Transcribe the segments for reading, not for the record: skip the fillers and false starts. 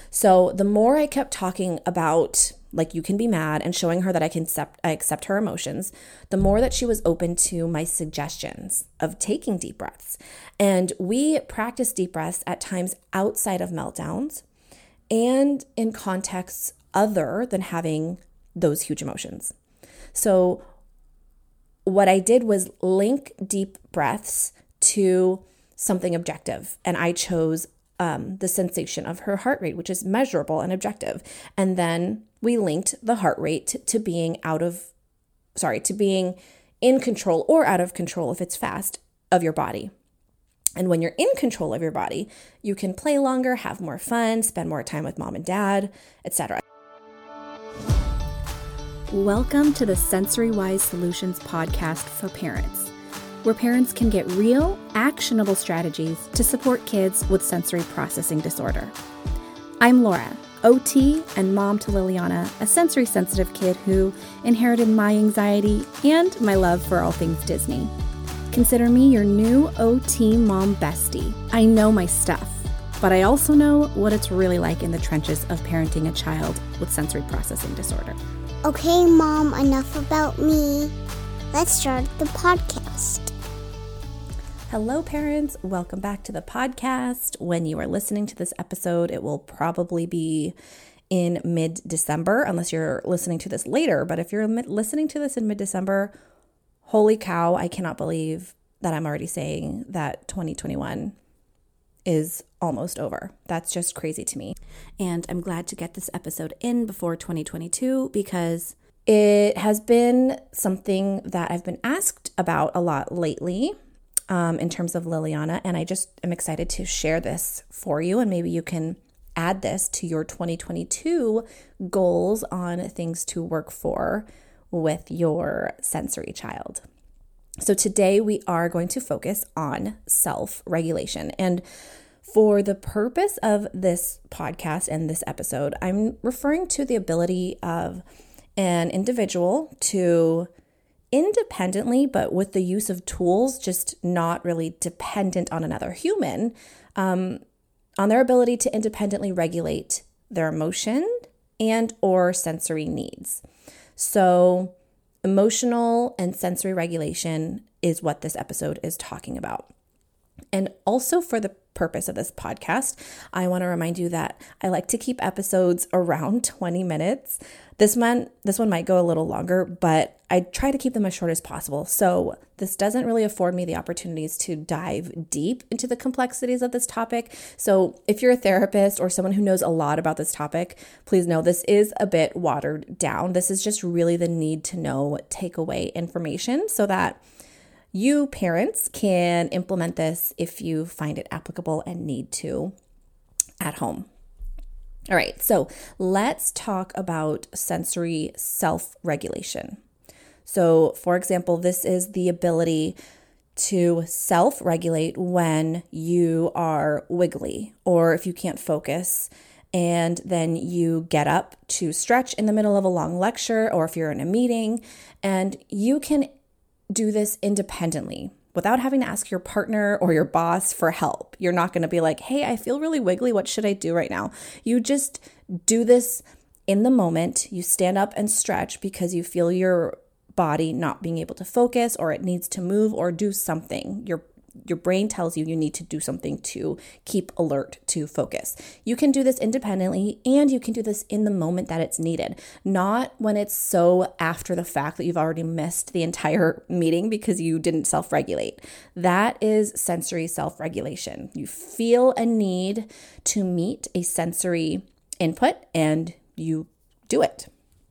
So the more I kept talking about, like, you can be mad and showing her that I accept her emotions, the more that she was open to my suggestions of taking deep breaths. And we practice deep breaths at times outside of meltdowns and in contexts other than having those huge emotions. So what I did was link deep breaths to something objective, and I chose the sensation of her heart rate, which is measurable and objective. And then we linked the heart rate to being to being in control or out of control if it's fast of your body. And when you're in control of your body, you can play longer, have more fun, spend more time with mom and dad, etc. Welcome to the Sensory Wise Solutions podcast for parents, where parents can get real, actionable strategies to support kids with sensory processing disorder. I'm Laura, OT and mom to Liliana, a sensory sensitive kid who inherited my anxiety and my love for all things Disney. Consider me your new OT mom bestie. I know my stuff, but I also know what it's really like in the trenches of parenting a child with sensory processing disorder. Okay, Mom, enough about me. Let's start the podcast. Hello, parents. Welcome back to the podcast. When you are listening to this episode, it will probably be in mid-December, unless you're listening to this later. But if you're listening to this in mid-December, holy cow, I cannot believe that I'm already saying that 2021 is almost over. That's just crazy to me. And I'm glad to get this episode in before 2022 because it has been something that I've been asked about a lot lately in terms of Liliana. And I just am excited to share this for you. And maybe you can add this to your 2022 goals on things to work for with your sensory child. So today we are going to focus on self-regulation. And for the purpose of this podcast and this episode, I'm referring to the ability of an individual to independently, but with the use of tools, just not really dependent on another human, on their ability to independently regulate their emotion and or sensory needs. So emotional and sensory regulation is what this episode is talking about. And also for the purpose of this podcast, I want to remind you that I like to keep episodes around 20 minutes. This one might go a little longer, but I try to keep them as short as possible. So this doesn't really afford me the opportunities to dive deep into the complexities of this topic. So if you're a therapist or someone who knows a lot about this topic, please know this is a bit watered down. This is just really the need to know takeaway information so that you parents can implement this if you find it applicable and need to at home. All right, so let's talk about sensory self-regulation. So, for example, this is the ability to self-regulate when you are wiggly or if you can't focus, and then you get up to stretch in the middle of a long lecture or if you're in a meeting, and you can do this independently without having to ask your partner or your boss for help. You're not going to be like, hey, I feel really wiggly. What should I do right now? You just do this in the moment. You stand up and stretch because you feel your body not being able to focus or it needs to move or do something. Your brain tells you need to do something to keep alert, to focus. You can do this independently and you can do this in the moment that it's needed, not when it's so after the fact that you've already missed the entire meeting because you didn't self-regulate. That is sensory self-regulation. You feel a need to meet a sensory input and you do it.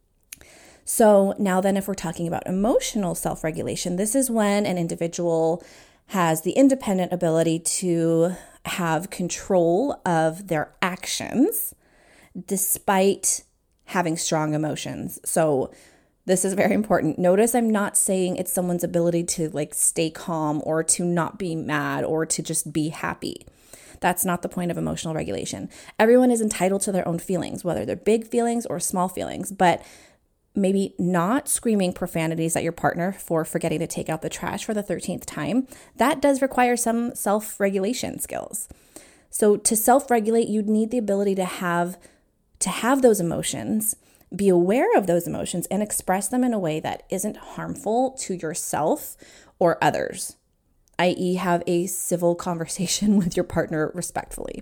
So now then, if we're talking about emotional self-regulation, this is when an individual has the independent ability to have control of their actions despite having strong emotions. So this is very important. Notice I'm not saying it's someone's ability to stay calm or to not be mad or to just be happy. That's not the point of emotional regulation. Everyone is entitled to their own feelings, whether they're big feelings or small feelings, but maybe not screaming profanities at your partner for forgetting to take out the trash for the 13th time. That does require some self-regulation skills. So to self-regulate, you'd need the ability to have those emotions, be aware of those emotions, and express them in a way that isn't harmful to yourself or others, i.e. have a civil conversation with your partner respectfully.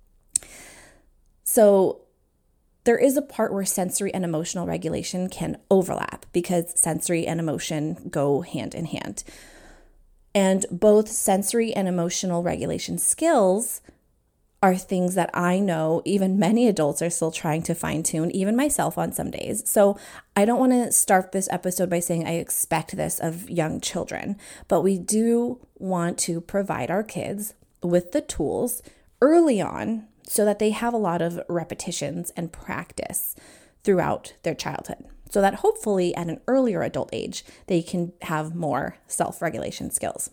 So there is a part where sensory and emotional regulation can overlap because sensory and emotion go hand in hand. And both sensory and emotional regulation skills are things that I know even many adults are still trying to fine tune, even myself on some days. So I don't want to start this episode by saying I expect this of young children, but we do want to provide our kids with the tools early on so that they have a lot of repetitions and practice throughout their childhood, so that hopefully at an earlier adult age, they can have more self-regulation skills.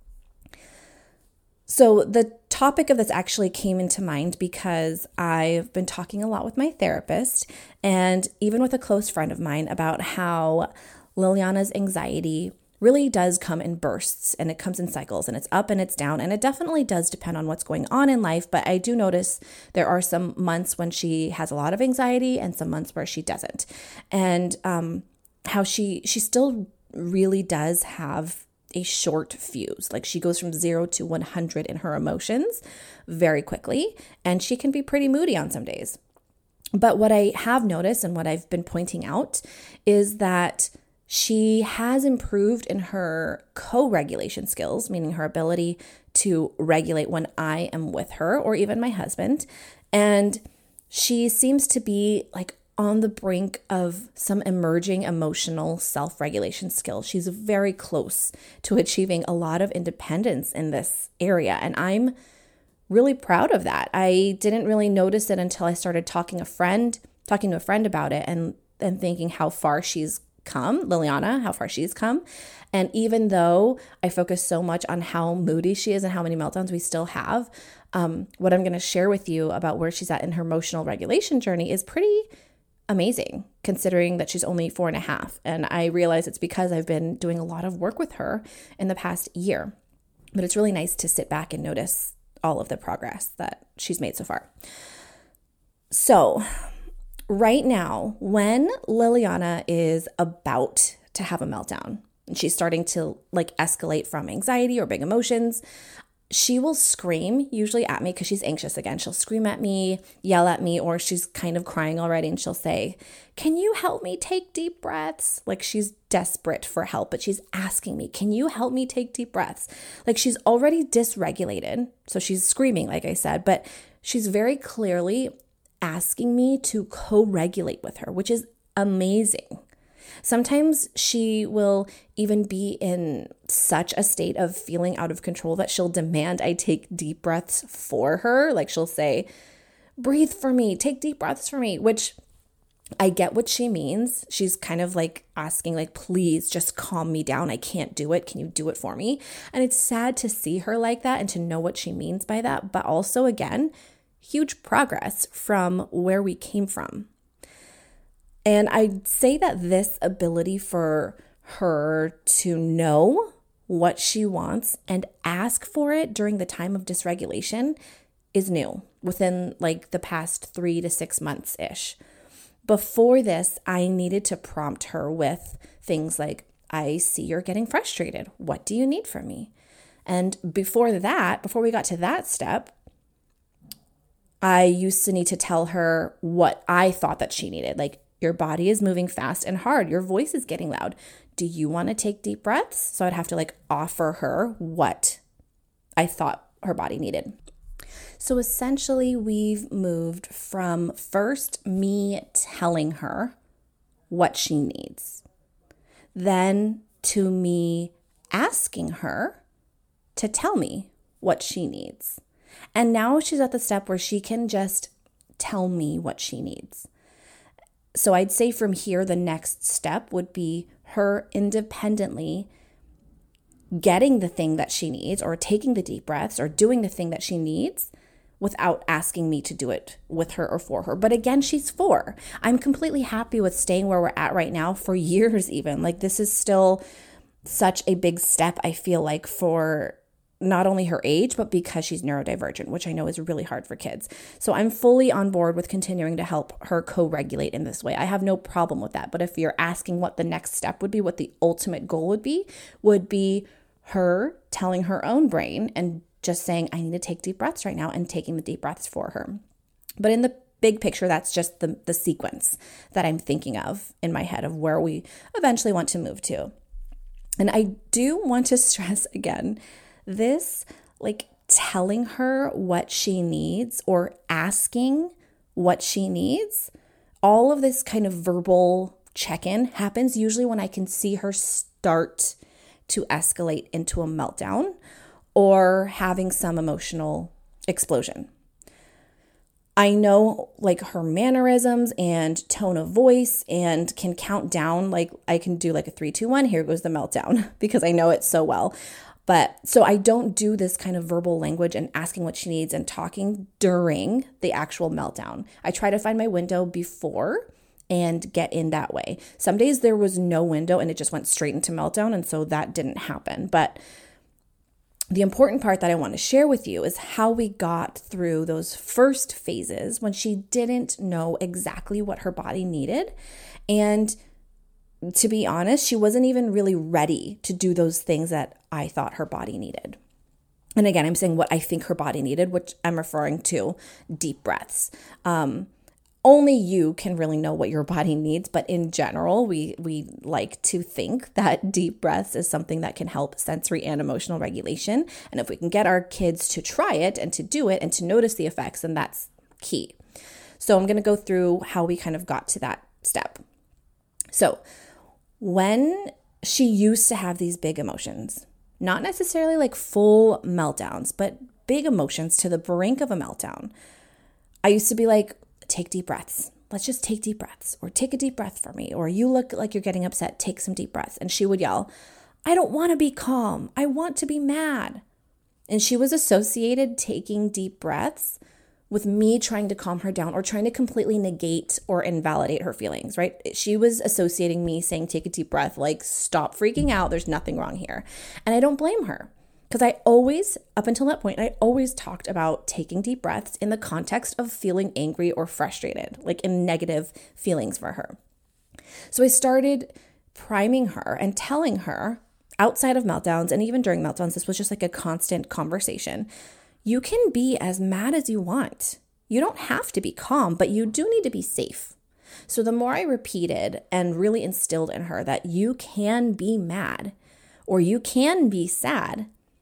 So the topic of this actually came into mind because I've been talking a lot with my therapist and even with a close friend of mine about how Liliana's anxiety really does come in bursts, and it comes in cycles, and it's up and it's down, and it definitely does depend on what's going on in life. But I do notice there are some months when she has a lot of anxiety and some months where she doesn't, and how she still really does have a short fuse. Like she goes from 0 to 100 in her emotions very quickly, and she can be pretty moody on some days. But what I have noticed and what I've been pointing out is that she has improved in her co-regulation skills, meaning her ability to regulate when I am with her or even my husband. And she seems to be like on the brink of some emerging emotional self-regulation skills. She's very close to achieving a lot of independence in this area. And I'm really proud of that. I didn't really notice it until I started talking to a friend about it and thinking how far she's come, Liliana, how far she's come. And even though I focus so much on how moody she is and how many meltdowns we still have, what I'm going to share with you about where she's at in her emotional regulation journey is pretty amazing, considering that she's only 4.5. And I realize it's because I've been doing a lot of work with her in the past year. But it's really nice to sit back and notice all of the progress that she's made so far. So right now, when Liliana is about to have a meltdown and she's starting to like escalate from anxiety or big emotions, she will scream usually at me because she's anxious again. She'll scream at me, yell at me, or she's kind of crying already and she'll say, "Can you help me take deep breaths?" Like she's desperate for help, but she's asking me, "Can you help me take deep breaths?" Like she's already dysregulated. So she's screaming, like I said, but she's very clearly asking me to co-regulate with her, which is amazing. Sometimes she will even be in such a state of feeling out of control that she'll demand I take deep breaths for her. Like she'll say, "Breathe for me, take deep breaths for me," which I get what she means. She's kind of like asking, like, "Please just calm me down. I can't do it. Can you do it for me?" And it's sad to see her like that and to know what she means by that. But also, again, huge progress from where we came from. And I'd say that this ability for her to know what she wants and ask for it during the time of dysregulation is new within like the past 3 to 6 months-ish. Before this, I needed to prompt her with things like, "I see you're getting frustrated. What do you need from me?" And before we got to that step, I used to need to tell her what I thought that she needed. Like, "Your body is moving fast and hard. Your voice is getting loud. Do you want to take deep breaths?" So I'd have to like offer her what I thought her body needed. So essentially, we've moved from first me telling her what she needs, then to me asking her to tell me what she needs. And now she's at the step where she can just tell me what she needs. So I'd say from here, the next step would be her independently getting the thing that she needs or taking the deep breaths or doing the thing that she needs without asking me to do it with her or for her. But again, she's 4. I'm completely happy with staying where we're at right now for years even. Like this is still such a big step, I feel like, for not only her age, but because she's neurodivergent, which I know is really hard for kids. So I'm fully on board with continuing to help her co-regulate in this way. I have no problem with that. But if you're asking what the next step would be, what the ultimate goal would be her telling her own brain and just saying, I need to take deep breaths right now, and taking the deep breaths for her. But in the big picture, that's just the sequence that I'm thinking of in my head of where we eventually want to move to. And I do want to stress again, this, like, telling her what she needs or asking what she needs, all of this kind of verbal check-in happens usually when I can see her start to escalate into a meltdown or having some emotional explosion. I know, like, her mannerisms and tone of voice, and can count down, like I can do like a 3, 2, 1, here goes the meltdown, because I know it so well. But so I don't do this kind of verbal language and asking what she needs and talking during the actual meltdown. I try to find my window before and get in that way. Some days there was no window and it just went straight into meltdown, and so that didn't happen. But the important part that I want to share with you is how we got through those first phases when she didn't know exactly what her body needed. And to be honest, she wasn't even really ready to do those things that I thought her body needed. And again, I'm saying what I think her body needed, which I'm referring to deep breaths. Only you can really know what your body needs, but in general, we like to think that deep breaths is something that can help sensory and emotional regulation. And if we can get our kids to try it and to do it and to notice the effects, then that's key. So I'm going to go through how we kind of got to that step. So when she used to have these big emotions, not necessarily like full meltdowns, but big emotions to the brink of a meltdown, I used to be like, take deep breaths. Let's just take deep breaths, or take a deep breath for me. Or you look like you're getting upset, take some deep breaths. And she would yell, I don't want to be calm. I want to be mad. And she was associated taking deep breaths with me trying to calm her down or trying to completely negate or invalidate her feelings, right? She was associating me saying, take a deep breath, like, stop freaking out. There's nothing wrong here. And I don't blame her. Because I always, up until that point, I always talked about taking deep breaths in the context of feeling angry or frustrated, like in negative feelings for her. So I started priming her and telling her outside of meltdowns, and even during meltdowns, this was just like a constant conversation. You can be as mad as you want. You don't have to be calm, but you do need to be safe. So the more I repeated and really instilled in her that you can be mad or you can be sad,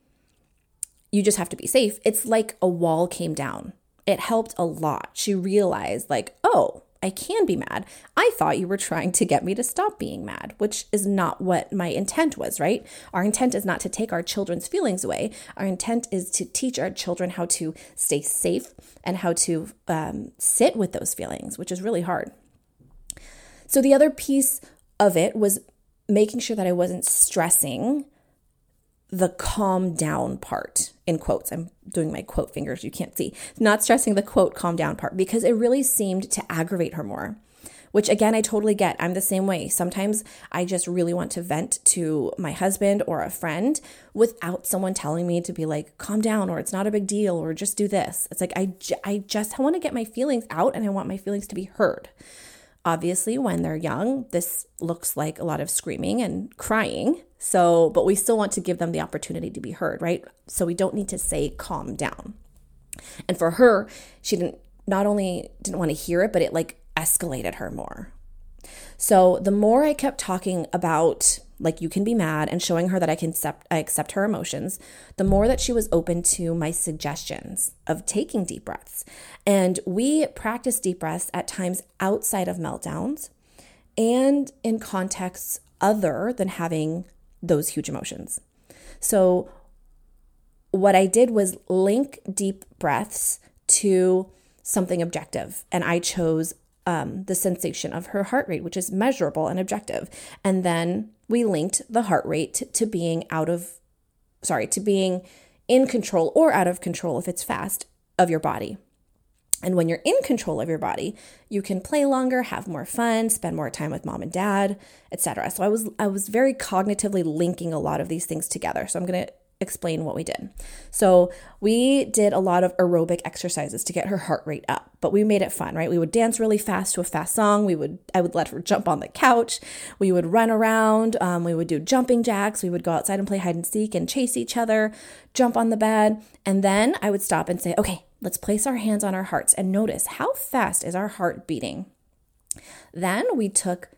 you just have to be safe. It's like a wall came down. It helped a lot. She realized, like, oh, I can be mad. I thought you were trying to get me to stop being mad, which is not what my intent was, right? Our intent is not to take our children's feelings away. Our intent is to teach our children how to stay safe and how to sit with those feelings, which is really hard. So the other piece of it was making sure that I wasn't stressing the calm down part, in quotes. I'm doing my quote fingers, you can't see. Not stressing the quote calm down part, because it really seemed to aggravate her more, which again, I totally get. I'm the same way. Sometimes I just really want to vent to my husband or a friend without someone telling me to be like, calm down, or it's not a big deal, or just do this. It's like, I just want to get my feelings out, and I want my feelings to be heard. Obviously, when they're young, this looks like a lot of screaming and crying. So, but we still want to give them the opportunity to be heard, right? So we don't need to say calm down. And for her, she not only didn't want to hear it, but it like escalated her more. So the more I kept talking about, like, you can be mad, and showing her that I accept her emotions, the more that she was open to my suggestions of taking deep breaths. And we practice deep breaths at times outside of meltdowns and in contexts other than having those huge emotions. So what I did was link deep breaths to something objective, and I chose the sensation of her heart rate, which is measurable and objective. And then we linked the heart rate to being to being in control or out of control, if it's fast, of your body. And when you're in control of your body, you can play longer, have more fun, spend more time with mom and dad, etc. So I was very cognitively linking a lot of these things together. So I'm going to explain what we did. So we did a lot of aerobic exercises to get her heart rate up, but we made it fun, right? We would dance really fast to a fast song. I would let her jump on the couch. We would run around. We would do jumping jacks. We would go outside and play hide and seek and chase each other, jump on the bed. And then I would stop and say, okay, let's place our hands on our hearts and notice how fast is our heart beating. Then we took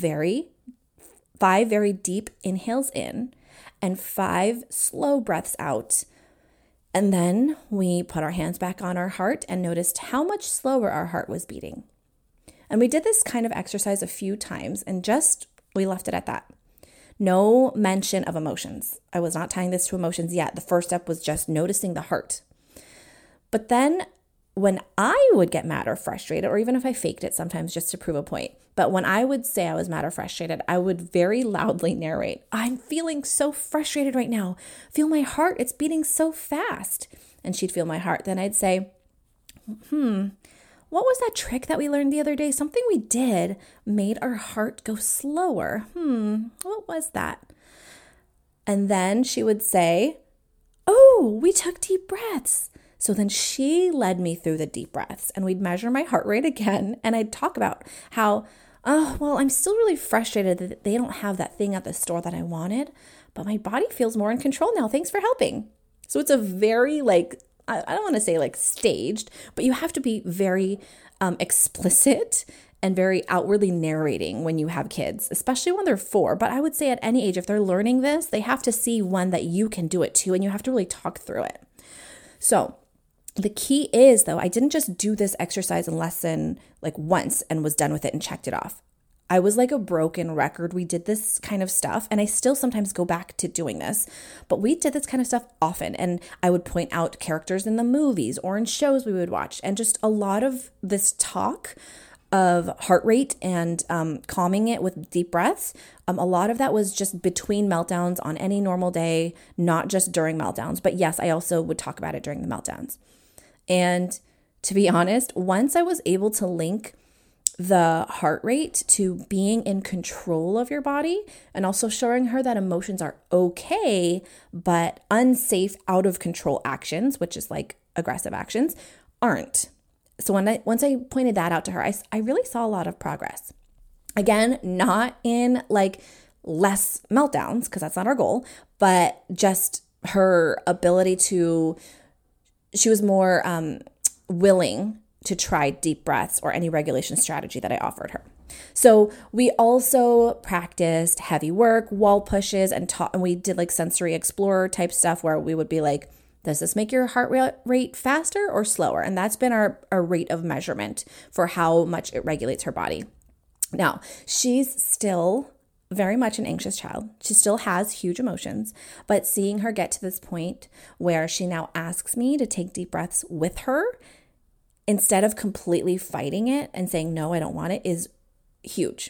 5 very deep inhales in and 5 slow breaths out. And then we put our hands back on our heart and noticed how much slower our heart was beating. And we did this kind of exercise a few times and we left it at that. No mention of emotions. I was not tying this to emotions yet. The first step was just noticing the heart. But then when I would get mad or frustrated, or even if I faked it sometimes just to prove a point, but when I would say I was mad or frustrated, I would very loudly narrate, I'm feeling so frustrated right now. Feel my heart, it's beating so fast. And she'd feel my heart. Then I'd say, what was that trick that we learned the other day? Something we did made our heart go slower. What was that? And then she would say, oh, we took deep breaths. So then she led me through the deep breaths and we'd measure my heart rate again. And I'd talk about how, I'm still really frustrated that they don't have that thing at the store that I wanted, but my body feels more in control now. Thanks for helping. So it's a very I don't want to say staged, but you have to be very explicit and very outwardly narrating when you have kids, especially when they're 4. But I would say at any age, if they're learning this, they have to see that you can do it too. And you have to really talk through it. So the key is, though, I didn't just do this exercise and lesson once and was done with it and checked it off. I was like a broken record. We did this kind of stuff, and I still sometimes go back to doing this, but we did this kind of stuff often, and I would point out characters in the movies or in shows we would watch, and just a lot of this talk of heart rate and calming it with deep breaths. A lot of that was just between meltdowns on any normal day, not just during meltdowns. But yes, I also would talk about it during the meltdowns. And to be honest, once I was able to link the heart rate to being in control of your body and also showing her that emotions are okay, but unsafe, out of control actions, which is aggressive actions, aren't. So once I pointed that out to her, I really saw a lot of progress. Again, not in less meltdowns, because that's not our goal, but just her ability she was more willing to try deep breaths or any regulation strategy that I offered her. So we also practiced heavy work, wall pushes, and we did sensory explorer type stuff where we would be does this make your heart rate faster or slower? And that's been our rate of measurement for how much it regulates her body. Now, she's still very much an anxious child. She still has huge emotions, but seeing her get to this point where she now asks me to take deep breaths with her instead of completely fighting it and saying, no, I don't want it, is huge.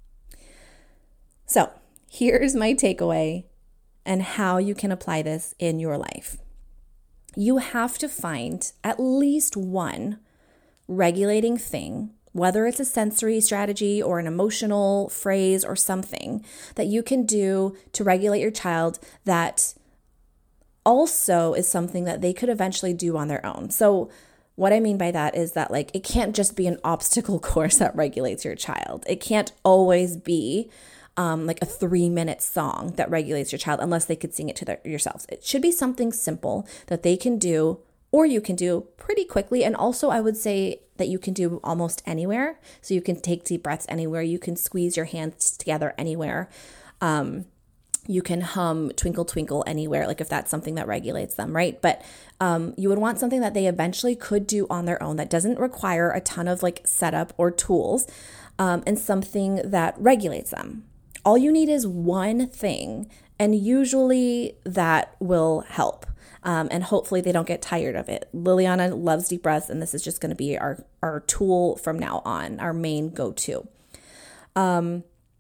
So here's my takeaway and how you can apply this in your life. You have to find at least one regulating thing, whether it's a sensory strategy or an emotional phrase or something that you can do to regulate your child that also is something that they could eventually do on their own. So what I mean by that is that it can't just be an obstacle course that regulates your child. It can't always be a 3-minute song that regulates your child unless they could sing it to yourselves. It should be something simple that they can do or you can do pretty quickly. And also I would say that you can do almost anywhere. So you can take deep breaths anywhere. You can squeeze your hands together anywhere. You can hum Twinkle Twinkle anywhere, if that's something that regulates them, right? But you would want something that they eventually could do on their own that doesn't require a ton of setup or tools, and something that regulates them. All you need is one thing, and usually that will help. And hopefully they don't get tired of it. Liliana loves deep breaths, and this is just going to be our tool from now on, our main go-to.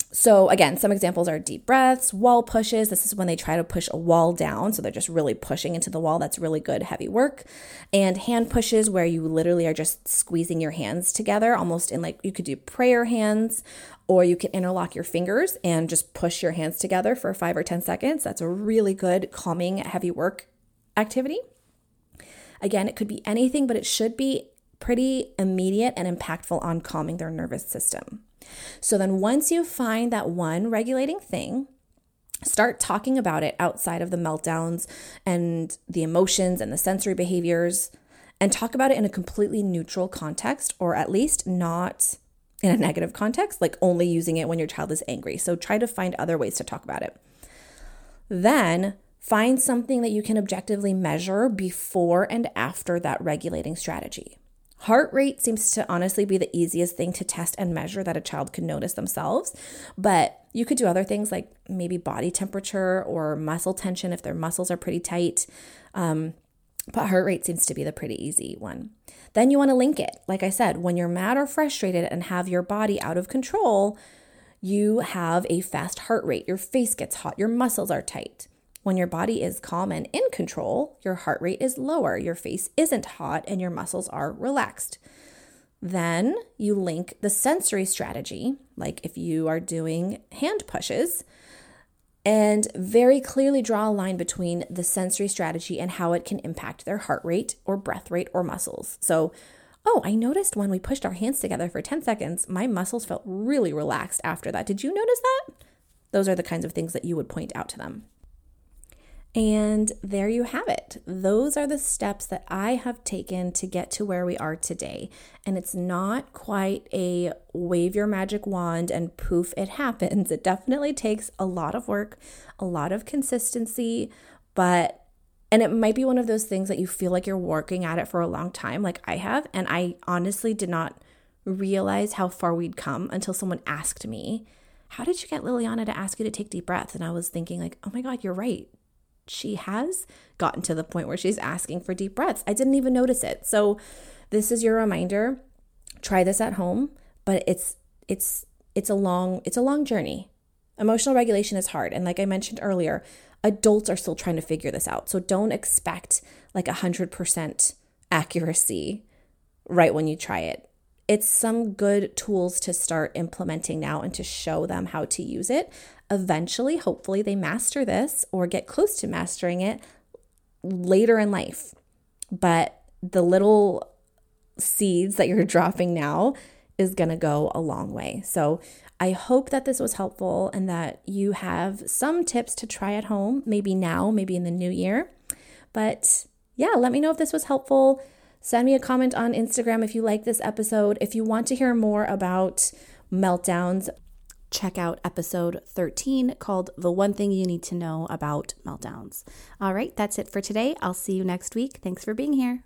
So again, some examples are deep breaths, wall pushes. This is when they try to push a wall down. So they're just really pushing into the wall. That's really good, heavy work. And hand pushes, where you literally are just squeezing your hands together, almost in like, you could do prayer hands, or you can interlock your fingers and just push your hands together for 5 or 10 seconds. That's a really good calming, heavy work activity. Again, it could be anything, but it should be pretty immediate and impactful on calming their nervous system. So then once you find that one regulating thing, start talking about it outside of the meltdowns and the emotions and the sensory behaviors, and talk about it in a completely neutral context, or at least not in a negative context, like only using it when your child is angry. So try to find other ways to talk about it. Then find something that you can objectively measure before and after that regulating strategy. Heart rate seems to honestly be the easiest thing to test and measure that a child can notice themselves, but you could do other things like maybe body temperature or muscle tension if their muscles are pretty tight. But heart rate seems to be the pretty easy one. Then you want to link it. Like I said, when you're mad or frustrated and have your body out of control, you have a fast heart rate. Your face gets hot. Your muscles are tight. When your body is calm and in control, your heart rate is lower, your face isn't hot, and your muscles are relaxed. Then you link the sensory strategy, like if you are doing hand pushes, and very clearly draw a line between the sensory strategy and how it can impact their heart rate or breath rate or muscles. So, I noticed when we pushed our hands together for 10 seconds, my muscles felt really relaxed after that. Did you notice that? Those are the kinds of things that you would point out to them. And there you have it. Those are the steps that I have taken to get to where we are today. And it's not quite a wave your magic wand and poof, it happens. It definitely takes a lot of work, a lot of consistency, and it might be one of those things that you feel like you're working at it for a long time, like I have. And I honestly did not realize how far we'd come until someone asked me, how did you get Liliana to ask you to take deep breaths? And I was thinking like, oh my God, you're right. She has gotten to the point where she's asking for deep breaths. I didn't even notice it. So this is your reminder. Try this at home, but it's a long journey. Emotional regulation is hard. And like I mentioned earlier, adults are still trying to figure this out. So don't expect like 100% accuracy right when you try it. It's some good tools to start implementing now and to show them how to use it. Eventually, hopefully, they master this or get close to mastering it later in life. But the little seeds that you're dropping now is going to go a long way. So I hope that this was helpful and that you have some tips to try at home, maybe now, maybe in the new year. But yeah, let me know if this was helpful. Send me a comment on Instagram if you like this episode. If you want to hear more about meltdowns, check out episode 13 called The One Thing You Need to Know About Meltdowns. All right, that's it for today. I'll see you next week. Thanks for being here.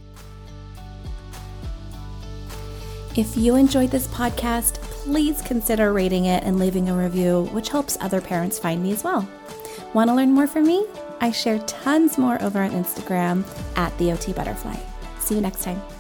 If you enjoyed this podcast, please consider rating it and leaving a review, which helps other parents find me as well. Want to learn more from me? I share tons more over on Instagram @TheOTButterfly. See you next time.